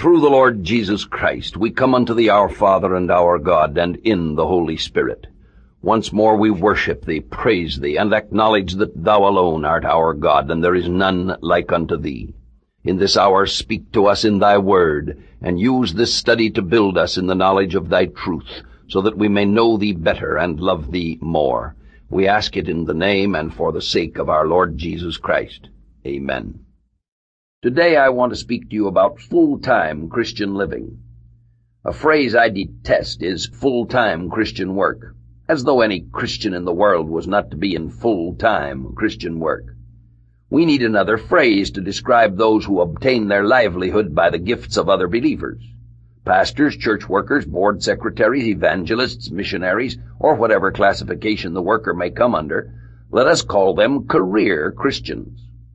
Through the Lord Jesus Christ, we come unto thee, our Father and our God, and in the Holy Spirit. Once more we worship thee, praise thee, and acknowledge that thou alone art our God, and there is none like unto thee. In this hour speak to us in thy word, and use this study to build us in the knowledge of thy truth, so that we may know thee better and love thee more. We ask it in the name and for the sake of our Lord Jesus Christ. Amen. Today I want to speak to you about full-time Christian living. A phrase I detest is full-time Christian work, as though any Christian in the world was not to be in full-time Christian work. We need another phrase to describe those who obtain their livelihood by the gifts of other believers. Pastors, church workers, board secretaries, evangelists, missionaries, or whatever classification the worker may come under, let us call them career Christians.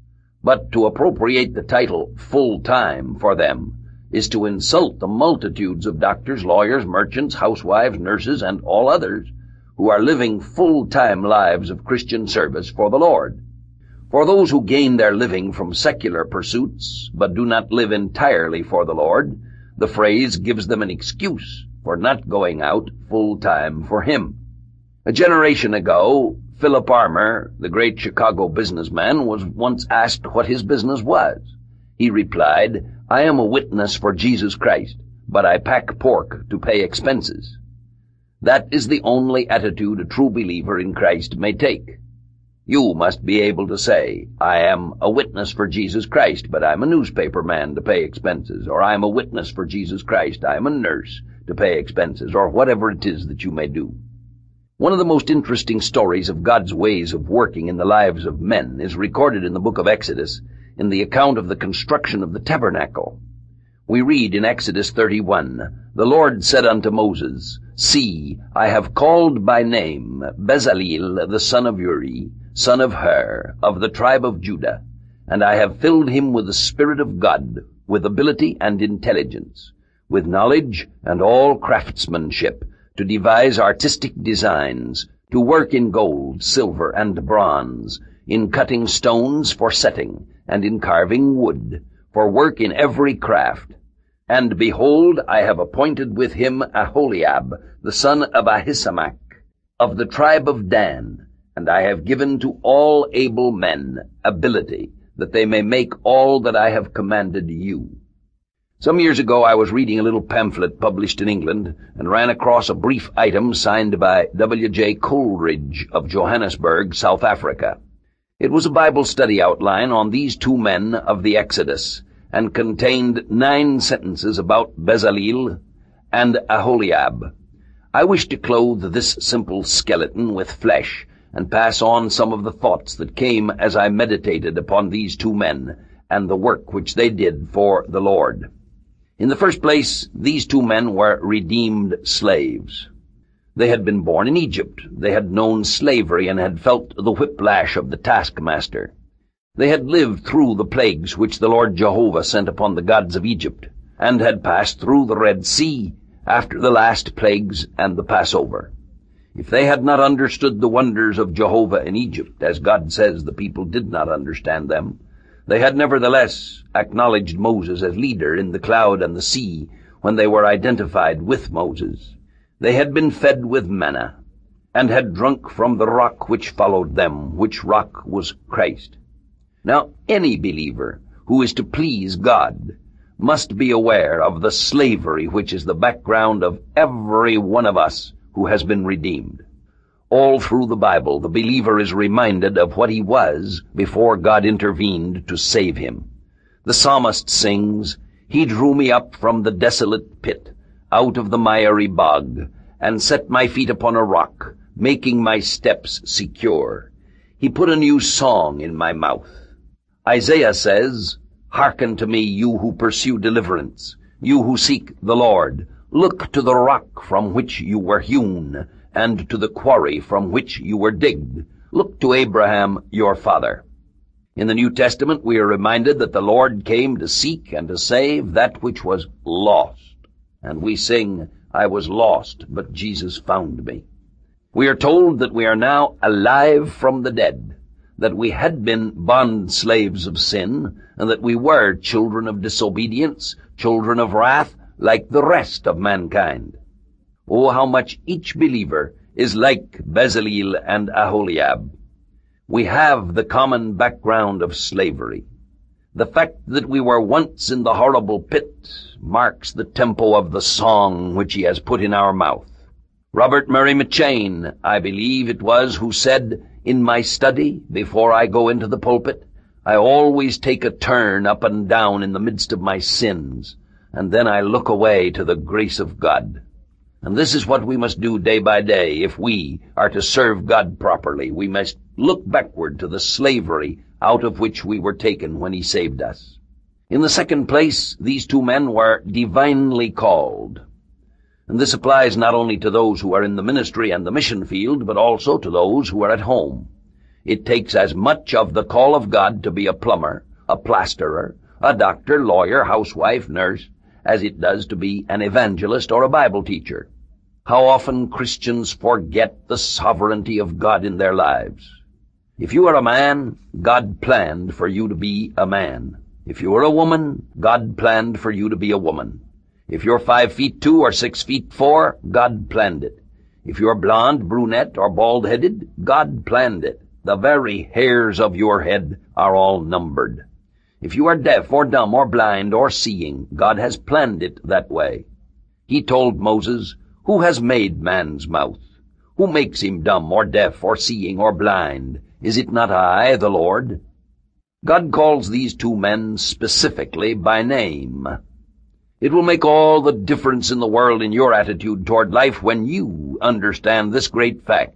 But to appropriate the title full-time for them is to insult the multitudes of doctors, lawyers, merchants, housewives, nurses, and all others who are living full-time lives of Christian service for the Lord. For those who gain their living from secular pursuits but do not live entirely for the Lord, the phrase gives them an excuse for not going out full-time for Him. A generation ago, Philip Armour, the great Chicago businessman, was once asked what his business was. He replied, "I am a witness for Jesus Christ, but I pack pork to pay expenses." That is the only attitude a true believer in Christ may take. You must be able to say, "I am a witness for Jesus Christ, but I'm a newspaper man to pay expenses," or "I'm a witness for Jesus Christ, I'm a nurse to pay expenses," or whatever it is that you may do. One of the most interesting stories of God's ways of working in the lives of men is recorded in the book of Exodus in the account of the construction of the tabernacle. We read in Exodus 31, "The Lord said unto Moses, See, I have called by name Bezaleel the son of Uri, son of Hur, of the tribe of Judah, and I have filled him with the Spirit of God, with ability and intelligence, with knowledge and all craftsmanship, to devise artistic designs, to work in gold, silver, and bronze, in cutting stones for setting, and in carving wood, for work in every craft. And behold, I have appointed with him Aholiab, the son of Ahisamach, of the tribe of Dan, and I have given to all able men ability, that they may make all that I have commanded you." Some years ago I was reading a little pamphlet published in England and ran across a brief item signed by W.J. Coleridge of Johannesburg, South Africa. It was a Bible study outline on these two men of the Exodus and contained 9 sentences about Bezaleel and Aholiab. I wish to clothe this simple skeleton with flesh and pass on some of the thoughts that came as I meditated upon these two men and the work which they did for the Lord. In the first place, these two men were redeemed slaves. They had been born in Egypt. They had known slavery and had felt the whiplash of the taskmaster. They had lived through the plagues which the Lord Jehovah sent upon the gods of Egypt, and had passed through the Red Sea after the last plagues and the Passover. If they had not understood the wonders of Jehovah in Egypt, as God says the people did not understand them, they had nevertheless acknowledged Moses as leader in the cloud and the sea when they were identified with Moses. They had been fed with manna, and had drunk from the rock which followed them, which rock was Christ. Now, any believer who is to please God must be aware of the slavery which is the background of every one of us who has been redeemed. All through the Bible, the believer is reminded of what he was before God intervened to save him. The psalmist sings, "He drew me up from the desolate pit, out of the miry bog, and set my feet upon a rock, making my steps secure. He put a new song in my mouth." Isaiah says, "Hearken to me, you who pursue deliverance, you who seek the Lord. Look to the rock from which you were hewn, and to the quarry from which you were digged. Look to Abraham your father." In the New Testament we are reminded that the Lord came to seek and to save that which was lost. And we sing, "I was lost, but Jesus found me." We are told that we are now alive from the dead. that we had been bond slaves of sin, and that we were children of disobedience, children of wrath, like the rest of mankind. Oh, how much each believer is like Bezaleel and Aholiab. We have the common background of slavery. The fact that we were once in the horrible pit marks the tempo of the song which he has put in our mouth. Robert Murray McCheyne, I believe it was, who said, "In my study, before I go into the pulpit, I always take a turn up and down in the midst of my sins, and then I look away to the grace of God." And this is what we must do day by day if we are to serve God properly. We must look backward to the slavery out of which we were taken when he saved us. In the second place, these two men were divinely called. And this applies not only to those who are in the ministry and the mission field, but also to those who are at home. It takes as much of the call of God to be a plumber, a plasterer, a doctor, lawyer, housewife, nurse, as it does to be an evangelist or a Bible teacher. How often Christians forget the sovereignty of God in their lives. If you are a man, God planned for you to be a man. If you are a woman, God planned for you to be a woman. If you're 5'2" or 6'4", God planned it. If you're blonde, brunette, or bald-headed, God planned it. The very hairs of your head are all numbered. If you are deaf or dumb or blind or seeing, God has planned it that way. He told Moses, "Who has made man's mouth? Who makes him dumb or deaf or seeing or blind? Is it not I, the Lord?" God calls these two men specifically by name. It will make all the difference in the world in your attitude toward life when you understand this great fact.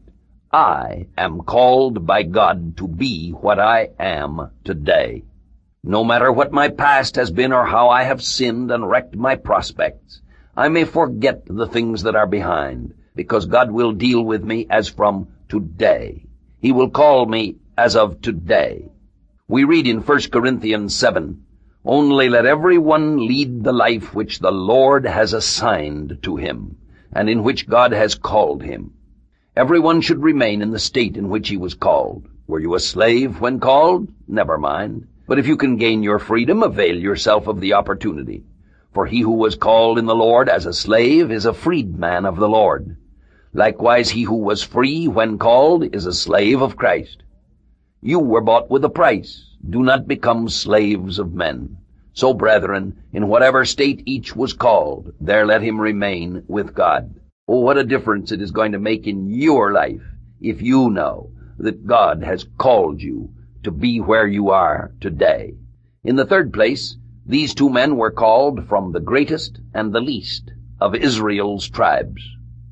I am called by God to be what I am today. No matter what my past has been or how I have sinned and wrecked my prospects, I may forget the things that are behind, because God will deal with me as from today. He will call me as of today. We read in 1 Corinthians 7, "Only let every one lead the life which the Lord has assigned to him, and in which God has called him." Everyone should remain in the state in which he was called. Were you a slave when called? Never mind. But if you can gain your freedom, avail yourself of the opportunity. For he who was called in the Lord as a slave is a freedman of the Lord. Likewise he who was free when called is a slave of Christ. You were bought with a price. Do not become slaves of men. So, brethren, in whatever state each was called, there let him remain with God. Oh, what a difference it is going to make in your life if you know that God has called you to be where you are today. In the third place, these two men were called from the greatest and the least of Israel's tribes.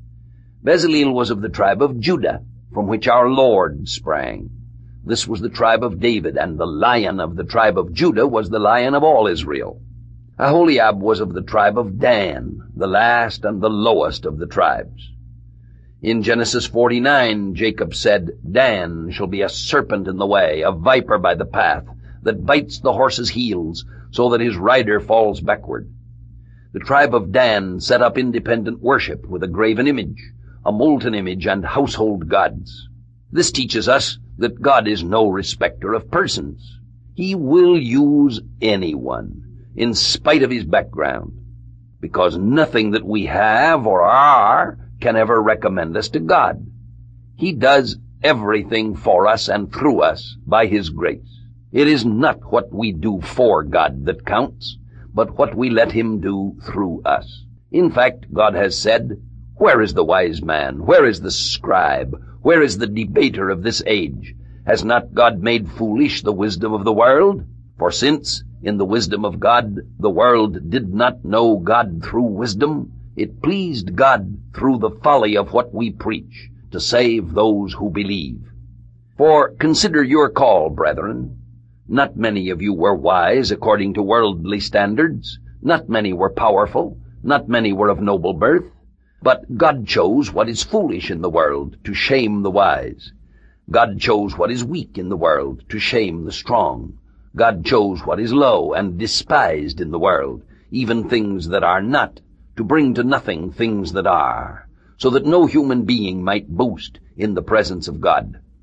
Bezaleel was of the tribe of Judah, from which our Lord sprang. This was the tribe of David, and the Lion of the tribe of Judah was the Lion of all Israel. Aholiab was of the tribe of Dan, the last and the lowest of the tribes. In Genesis 49, Jacob said, "Dan shall be a serpent in the way, a viper by the path, that bites the horse's heels, so that his rider falls backward." The tribe of Dan set up independent worship with a graven image, a molten image, and household gods. This teaches us that God is no respecter of persons. He will use anyone, in spite of his background, because nothing that we have or are can ever recommend us to God. He does everything for us and through us by his grace. It is not what we do for God that counts, but what we let him do through us. In fact, God has said, "Where is the wise man? Where is the scribe? Where is the debater of this age? Has not God made foolish the wisdom of the world? For since, in the wisdom of God, the world did not know God through wisdom, it pleased God through the folly of what we preach to save those who believe." For consider your call, brethren. Not many of you were wise according to worldly standards. Not many were powerful. Not many were of noble birth. But God chose what is foolish in the world to shame the wise. God chose what is weak in the world to shame the strong. God chose what is low and despised in the world, even things that are not, to bring to nothing things that are, so that no human being might boast in the presence of God.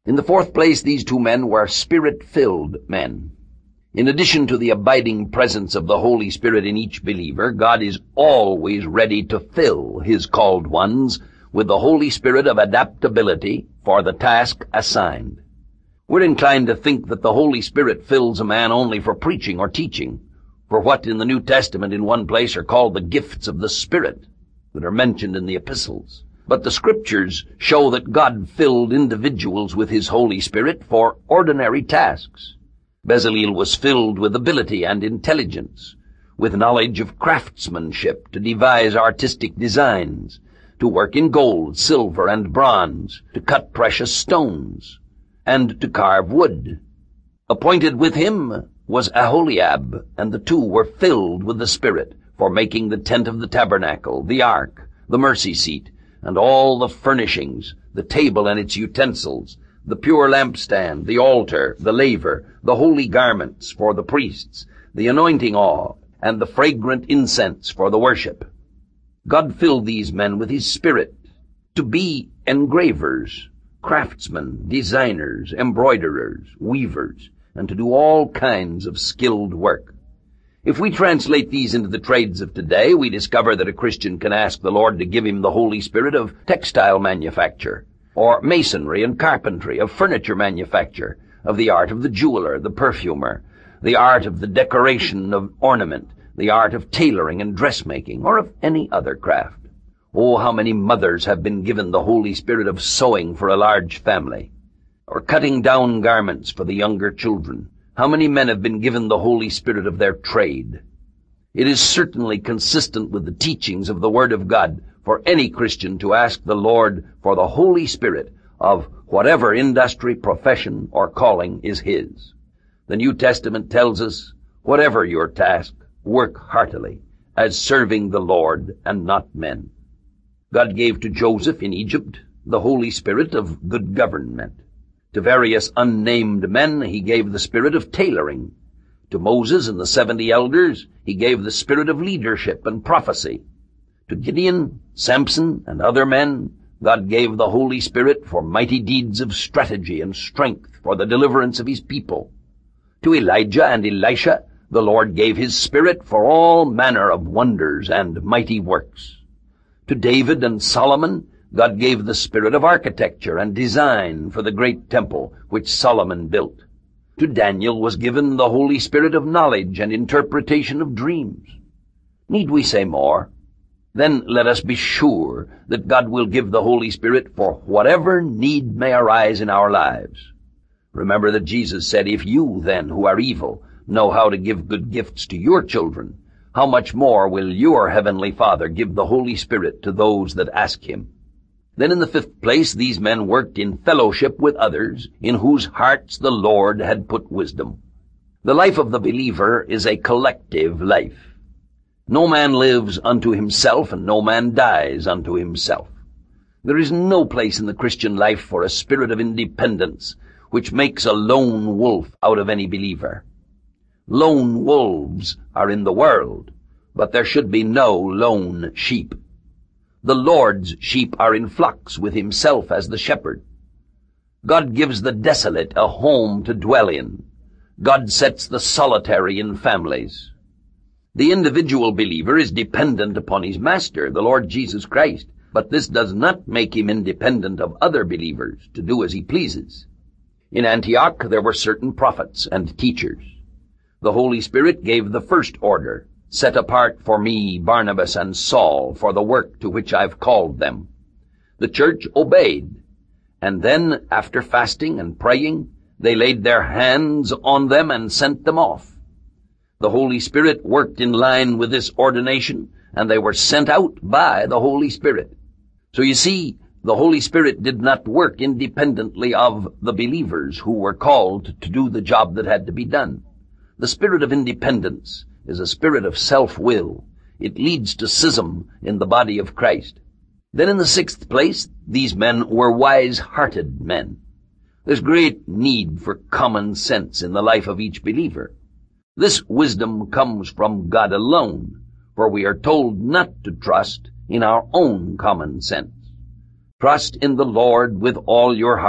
In the fourth place, these two men were Spirit-filled men. In addition to the abiding presence of the Holy Spirit in each believer, God is always ready to fill His called ones with the Holy Spirit of adaptability for the task assigned. We're inclined to think that the Holy Spirit fills a man only for preaching or teaching, for what in the New Testament in one place are called the gifts of the Spirit that are mentioned in the epistles. But the Scriptures show that God filled individuals with His Holy Spirit for ordinary tasks. Bezaleel was filled with ability and intelligence, with knowledge of craftsmanship to devise artistic designs, to work in gold, silver, and bronze, to cut precious stones, and to carve wood. Appointed with him was Aholiab, and the two were filled with the Spirit for making the tent of the tabernacle, the ark, the mercy seat, and all the furnishings, the table and its utensils, the pure lampstand, the altar, the laver, the holy garments for the priests, the anointing oil, and the fragrant incense for the worship. God filled these men with His Spirit to be engravers, craftsmen, designers, embroiderers, weavers, and to do all kinds of skilled work. If we translate these into the trades of today, we discover that a Christian can ask the Lord to give him the Holy Spirit of textile manufacture, or masonry and carpentry, of furniture manufacture, of the art of the jeweler, the perfumer, the art of the decoration of ornament, the art of tailoring and dressmaking, or of any other craft. Oh, how many mothers have been given the Holy Spirit of sewing for a large family, or cutting down garments for the younger children. How many men have been given the Holy Spirit of their trade? It is certainly consistent with the teachings of the Word of God for any Christian to ask the Lord for the Holy Spirit of whatever industry, profession, or calling is His. The New Testament tells us, whatever your task, work heartily, as serving the Lord and not men. God gave to Joseph in Egypt the Holy Spirit of good government. To various unnamed men He gave the spirit of tailoring. To Moses and the 70 elders He gave the spirit of leadership and prophecy. To Gideon, Samson, and other men God gave the Holy Spirit for mighty deeds of strategy and strength for the deliverance of His people. To Elijah and Elisha the Lord gave His Spirit for all manner of wonders and mighty works. To David and Solomon God gave the spirit of architecture and design for the great temple which Solomon built. To Daniel was given the Holy Spirit of knowledge and interpretation of dreams. Need we say more? Then let us be sure that God will give the Holy Spirit for whatever need may arise in our lives. Remember that Jesus said, "If you then, who are evil, know how to give good gifts to your children, how much more will your heavenly Father give the Holy Spirit to those that ask Him?" Then in the fifth place, these men worked in fellowship with others, in whose hearts the Lord had put wisdom. The life of the believer is a collective life. No man lives unto himself, and no man dies unto himself. There is no place in the Christian life for a spirit of independence which makes a lone wolf out of any believer. Lone wolves are in the world, but there should be no lone sheep. The Lord's sheep are in flocks with Himself as the shepherd. God gives the desolate a home to dwell in. God sets the solitary in families. The individual believer is dependent upon his Master, the Lord Jesus Christ, but this does not make him independent of other believers to do as he pleases. In Antioch there were certain prophets and teachers. The Holy Spirit gave the first order, "Set apart for me Barnabas and Saul for the work to which I've called them." The church obeyed, and then, after fasting and praying, they laid their hands on them and sent them off. The Holy Spirit worked in line with this ordination, and they were sent out by the Holy Spirit. So you see, the Holy Spirit did not work independently of the believers who were called to do the job that had to be done. The spirit of independence is a spirit of self-will. It leads to schism in the body of Christ. Then in the sixth place, these men were wise-hearted men. There's great need for common sense in the life of each believer. This wisdom comes from God alone, for we are told not to trust in our own common sense. Trust in the Lord with all your heart,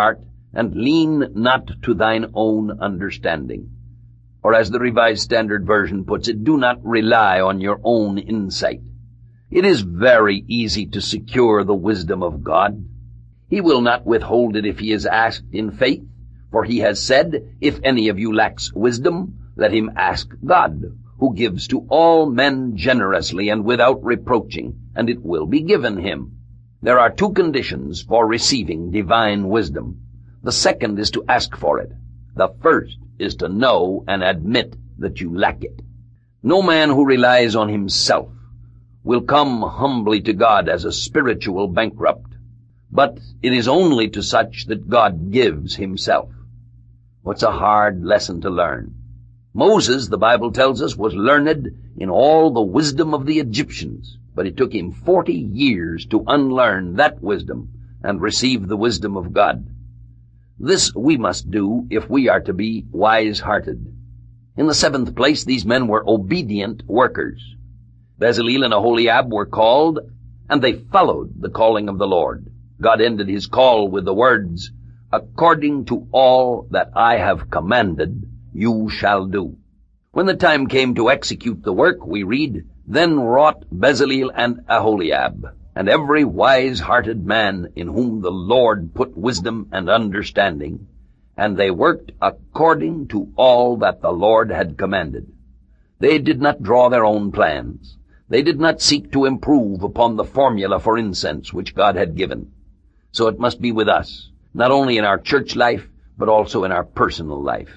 and lean not to thine own understanding. Or as the Revised Standard Version puts it, do not rely on your own insight. It is very easy to secure the wisdom of God. He will not withhold it if he is asked in faith, for he has said, if any of you lacks wisdom, let him ask God, who gives to all men generously and without reproaching, and it will be given him. There are two conditions for receiving divine wisdom. The second is to ask for it. The first is to know and admit that you lack it. No man who relies on himself will come humbly to God as a spiritual bankrupt, but it is only to such that God gives himself. What's a hard lesson to learn? Moses, the Bible tells us, was learned in all the wisdom of the Egyptians, but it took him 40 years to unlearn that wisdom and receive the wisdom of God. This we must do if we are to be wise-hearted. In the seventh place, these men were obedient workers. Bezaleel and Aholiab were called, and they followed the calling of the Lord. God ended his call with the words, according to all that I have commanded, you shall do. When the time came to execute the work, we read, then wrought Bezaleel and Aholiab, and every wise-hearted man in whom the Lord put wisdom and understanding, and they worked according to all that the Lord had commanded. They did not draw their own plans. They did not seek to improve upon the formula for incense which God had given. So it must be with us, not only in our church life, but also in our personal life.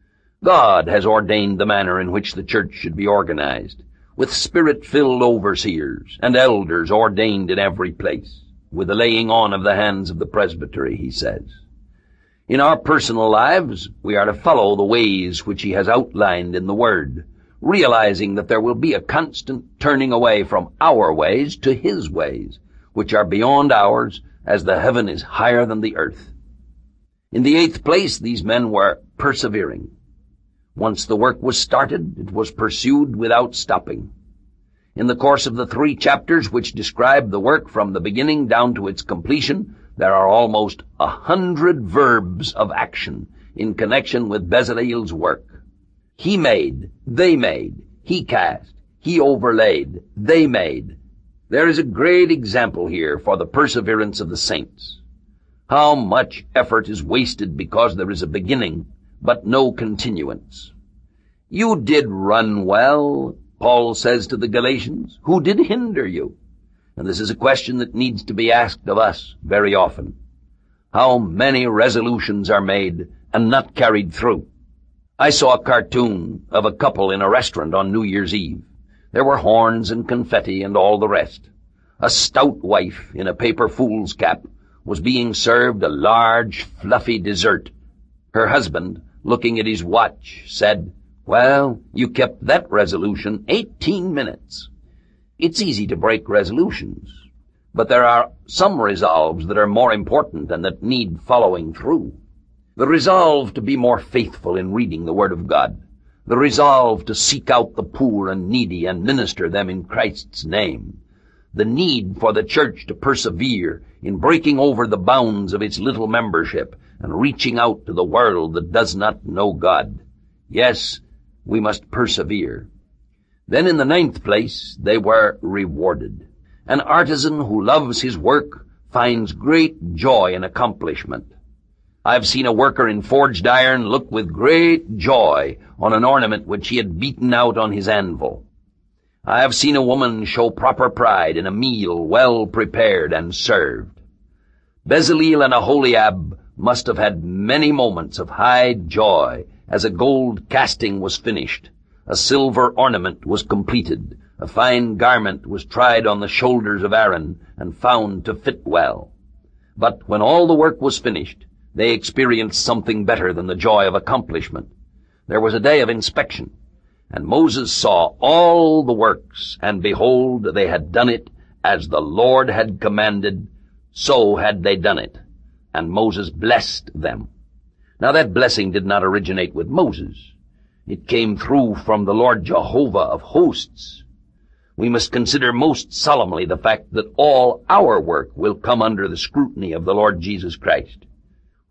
God has ordained the manner in which the church should be organized, with Spirit-filled overseers and elders ordained in every place, with the laying on of the hands of the presbytery, he says. In our personal lives, we are to follow the ways which he has outlined in the Word, realizing that there will be a constant turning away from our ways to his ways, which are beyond ours, as the heaven is higher than the earth. In the eighth place, these men were persevering. Once the work was started, it was pursued without stopping. In the course of the 3 chapters which describe the work from the beginning down to its completion, there are almost 100 verbs of action in connection with Bezaleel's work. He made, they made, he cast, he overlaid, they made. There is a great example here for the perseverance of the saints. How much effort is wasted because there is a beginning, but no continuance. You did run well, Paul says to the Galatians. Who did hinder you? And this is a question that needs to be asked of us very often. How many resolutions are made and not carried through? I saw a cartoon of a couple in a restaurant on New Year's Eve. There were horns and confetti and all the rest. A stout wife in a paper fool's cap was being served a large, fluffy dessert. Her husband, looking at his watch, said, well, you kept that resolution 18 minutes. It's easy to break resolutions, but there are some resolves that are more important and that need following through. The resolve to be more faithful in reading the Word of God, the resolve to seek out the poor and needy and minister them in Christ's name, the need for the church to persevere in breaking over the bounds of its little membership and reaching out to the world that does not know God. Yes, we must persevere. Then in the 9th place, they were rewarded. An artisan who loves his work finds great joy in accomplishment. I've seen a worker in forged iron look with great joy on an ornament which he had beaten out on his anvil. I have seen a woman show proper pride in a meal well prepared and served. Bezaleel and Aholiab must have had many moments of high joy as a gold casting was finished, a silver ornament was completed, a fine garment was tried on the shoulders of Aaron and found to fit well. But when all the work was finished, they experienced something better than the joy of accomplishment. There was a day of inspection, and Moses saw all the works, and behold, they had done it as the Lord had commanded, so had they done it. And Moses blessed them. Now that blessing did not originate with Moses. It came through from the Lord Jehovah of hosts. We must consider most solemnly the fact that all our work will come under the scrutiny of the Lord Jesus Christ.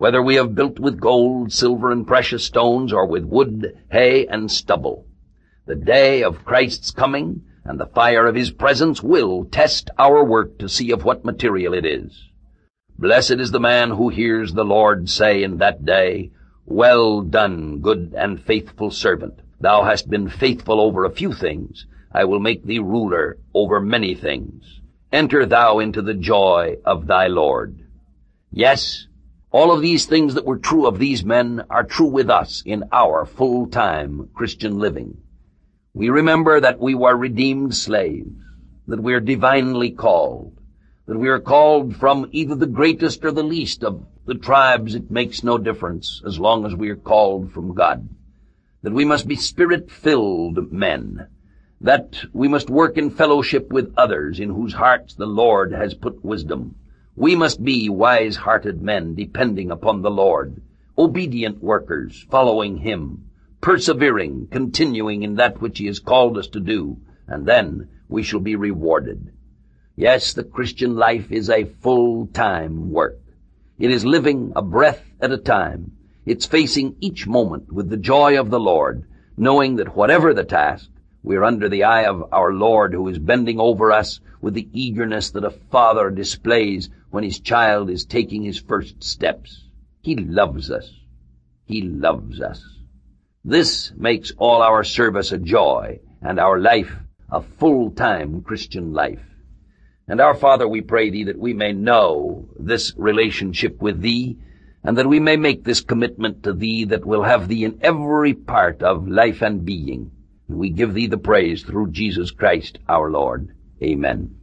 whether we have built with gold, silver, and precious stones, or with wood, hay, and stubble. The day of Christ's coming and the fire of his presence will test our work to see of what material it is. Blessed is the man who hears the Lord say in that day, Well done, good and faithful servant. Thou hast been faithful over a few things. I will make thee ruler over many things. Enter thou into the joy of thy Lord. Yes, all of these things that were true of these men are true with us in our full-time Christian living. We remember that we were redeemed slaves, that we are divinely called, that we are called from either the greatest or the least of the tribes. It makes no difference as long as we are called from God, that we must be spirit-filled men, that we must work in fellowship with others in whose hearts the Lord has put wisdom. We must be wise-hearted men depending upon the Lord, obedient workers following him, persevering, continuing in that which he has called us to do, and then we shall be rewarded. Yes, the Christian life is a full-time work. It is living a breath at a time. It's facing each moment with the joy of the Lord, knowing that whatever the task, we're under the eye of our Lord, who is bending over us with the eagerness that a father displays when his child is taking his first steps. He loves us. He loves us. This makes all our service a joy and our life a full-time Christian life. And our Father, we pray thee that we may know this relationship with thee, and that we may make this commitment to thee that will have thee in every part of life and being. And we give thee the praise through Jesus Christ our Lord. Amen.